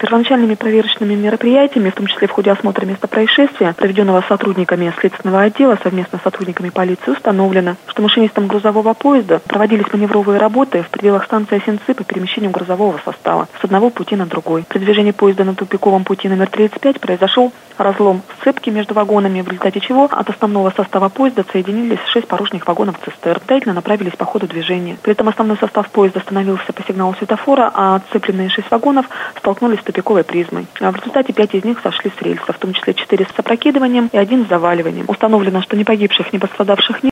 Первоначальными проверочными мероприятиями, в том числе в ходе осмотра места происшествия, проведенного сотрудниками следственного отдела совместно с сотрудниками полиции, установлено, что машинистам грузового поезда проводились маневровые работы в пределах станции Осинцы по перемещению грузового состава с одного пути на другой. При движении поезда на тупиковом пути номер 35 произошел разлом сцепки между вагонами, в результате чего от основного состава поезда соединились 6 порожних вагонов цистерн. Тайно направились по ходу движения. При этом основной состав поезда остановился по сигналу светофора, а отцепленные 6 вагонов столкнулись с тупиковой призмой. В результате 5 из них сошли с рельсов, в том числе 4 с опрокидыванием и 1 с заваливанием. Установлено, что ни погибших, ни пострадавших нет.